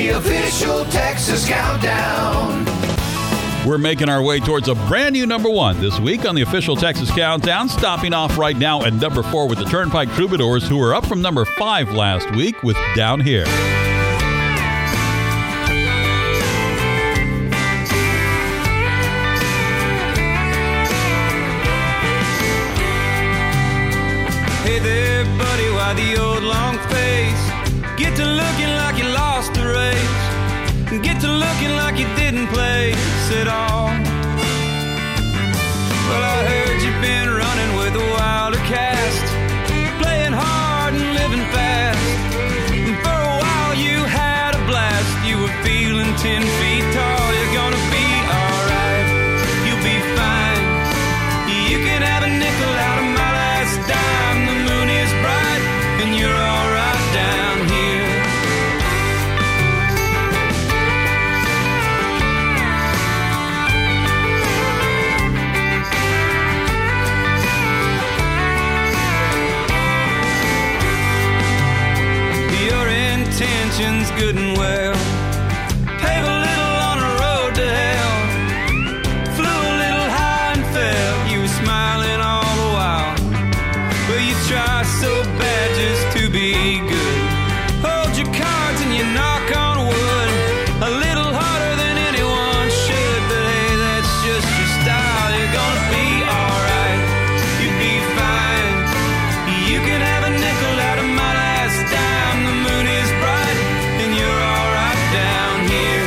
the official Texas Countdown. We're making our way towards a brand new number one this week on the official Texas Countdown, stopping off right now at number 4 with the Turnpike Troubadours, who were up from number 5 last week with Down Here. Hey there, buddy, why the old long face? Get to looking like you lost the race. Get to looking like you didn't place at all. Well, I heard you've been running with a wilder cast, playing hard and living fast. And for a while you had a blast. You were feeling 10 feet tall. You're gonna be alright. You'll be fine. You can have a nickel out of my last dime. The moon is bright and you're alright down here. Your intentions good and well. Pave a little on the road to hell. Flew a little high and fell. You were smiling all the while. Well, you try so bad just to be good. Hold your cards and you knock on wood. A little harder than anyone should. But hey, that's just your style. You're gonna be alright. You'll be fine. You can have a nickel out of my last dime. The moon is bright and you're alright down here.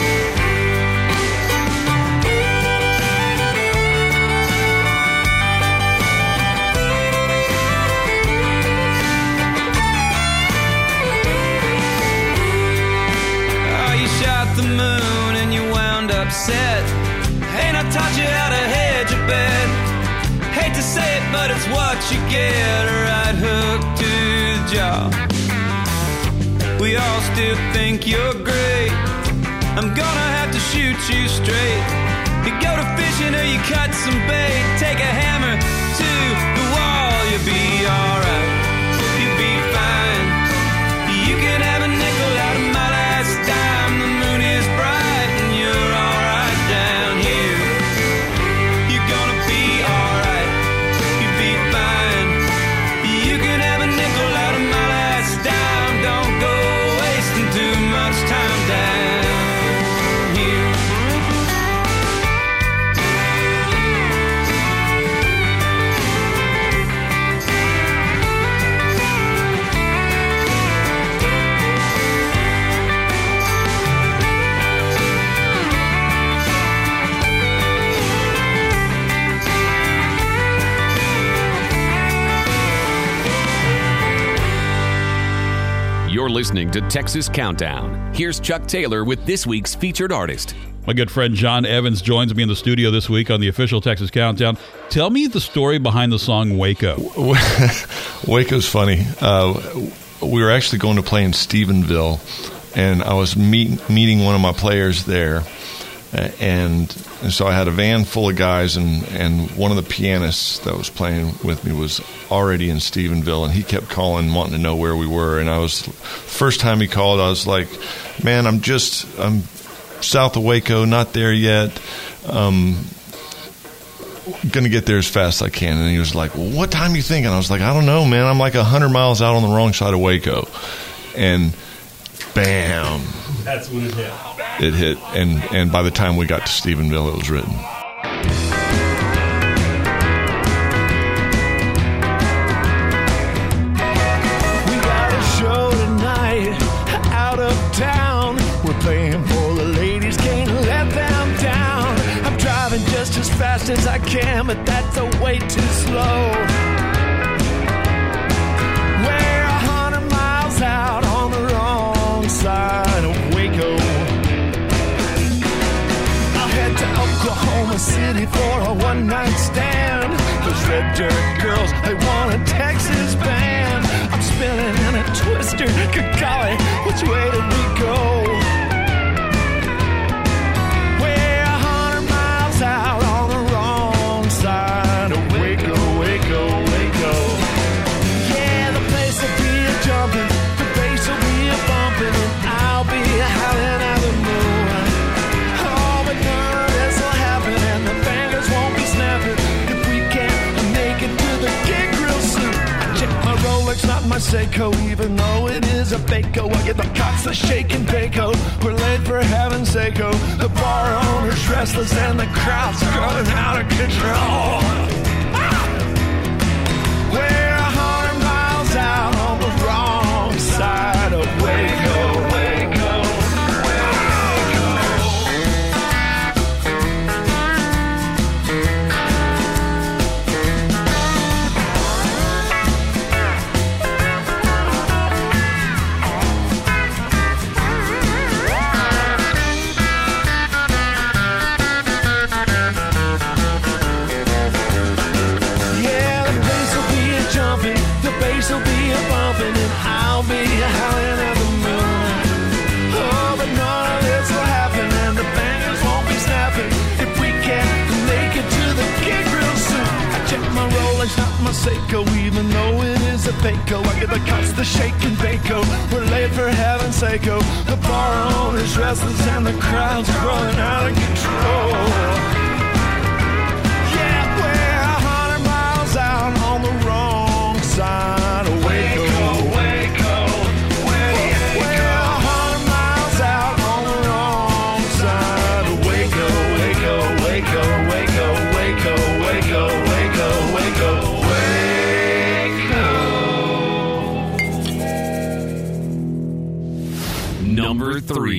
Oh, you shot the moon and you wound up set. Ain't I taught you how to hedge a bet? Hate to say it, but it's what you get. A right hook to the jaw. We all still think you're great. I'm gonna have to shoot you straight. You go to fishing or you cut some bait. Take a hammer to the wall. You'll be alright. You'll be fine. You can have a nickel out of my last dime. The moon is bright and you're alright down here. You're gonna be alright. You'll be fine. You can have a nickel out of my last dime. Don't go wasting too much time down here. You're listening to Texas Countdown. Here's Chuck Taylor with this week's featured artist. My good friend John Evans joins me in the studio this week on the official Texas Countdown. Tell me the story behind the song Waco. Waco's funny. We were actually going to play in Stephenville, and I was meeting one of my players there. And so I had a van full of guys, and one of the pianists that was playing with me was already in Stephenville, and he kept calling, wanting to know where we were. And first time he called, I was like, man, I'm south of Waco, not there yet. Going to get there as fast as I can. And he was like, well, what time are you thinking? I was like, I don't know, man. I'm like 100 miles out on the wrong side of Waco. And bam. That's when it hit. It hit, and by the time we got to Stephenville, it was written. We got a show tonight out of town. We're playing for the ladies, can't let them down. I'm driving just as fast as I can, but that's a way too slow. We're 100 miles out on the wrong side of Waco. Oklahoma City for a one-night stand. Those red dirt girls, they want a Texas band. I'm spinning in a twister, good golly, which way did we go? We're 100 miles out on the wrong side of Waco, Waco. Seiko, even though it is a Baco. I get the cots, the shake and Baco. We're late for heaven's sake. The bar owner's restless and the crowd's growing out of control. We're 100 miles out on the wrong side of Waco. Will be a bumping and I'll be howling at the moon. Oh, but none of this will happen and the bangers won't be snapping if we can't make it to the gig real soon. I check my Rolex, not my Seiko, even though it is a Baco. I get the cuts, the shake and Baco. We're late for heaven's sake. The bar owner's restless and the crowd's growing out of control. Yeah, we're 100 miles out on the wrong side. Number 3.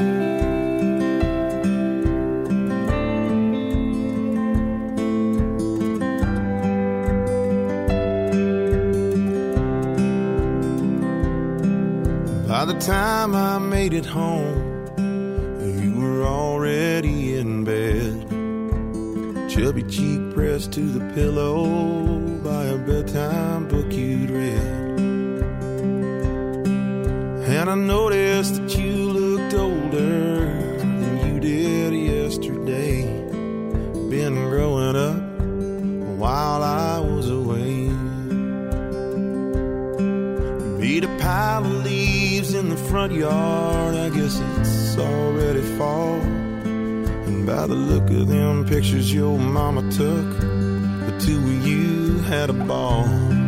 By the time I made it home, you were already in bed. Chubby cheek pressed to the pillow by a bedtime book you'd read. And I noticed that you looked older than you did yesterday. Been growing up while I was away. Beat a pile of leaves in the front yard, I guess it's already fall. And by the look of them pictures your mama took, the two of you had a ball.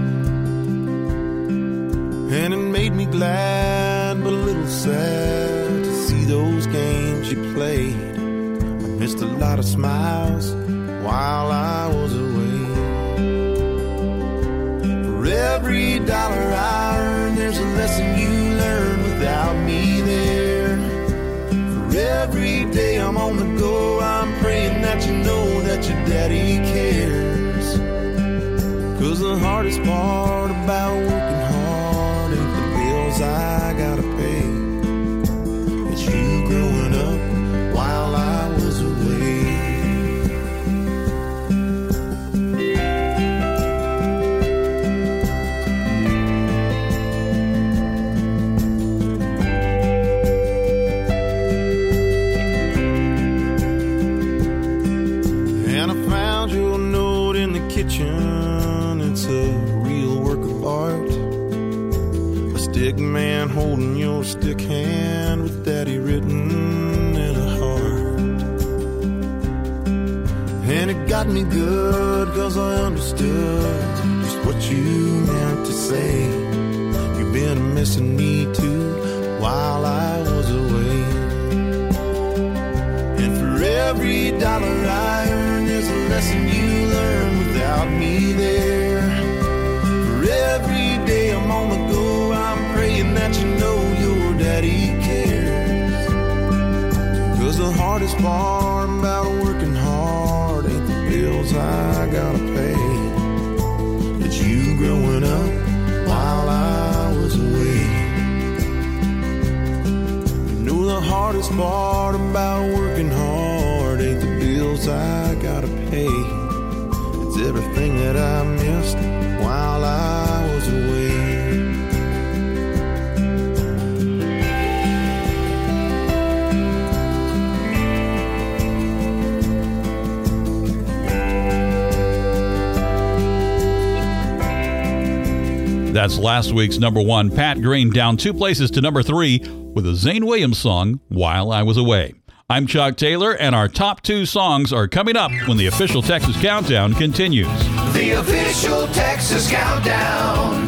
And it made me glad, but a little sad to see those games you played. I missed a lot of smiles while I was away. For every dollar I earn, there's a lesson you learn without me there. For every day I'm on the go, I'm praying that you know that your daddy cares. 'Cause the hardest part about working hard ain't the bills I gotta pay. It's you growing up while I was away. And I found your note in the kitchen. It's a real work of art. A stick man holding your stick hand with daddy written in a heart. And it got me good 'cause I understood just what you meant to say. You've been missing me too while I was away. And for every dollar I earn, there's a lesson you learn without me there. For every day I'm on the go, I'm praying that you know your daddy cares. 'Cause the hardest part about working hard ain't the bills I gotta pay. It's you growing up while I was away. You know the hardest part about working hard ain't the bills I gotta pay. It's everything that I missed while I was away. That's last week's number 1, Pat Green, down 2 places to number 3 with a Zane Williams song, While I Was Away. I'm Chuck Taylor, and our top 2 songs are coming up when the official Texas Countdown continues. The official Texas Countdown.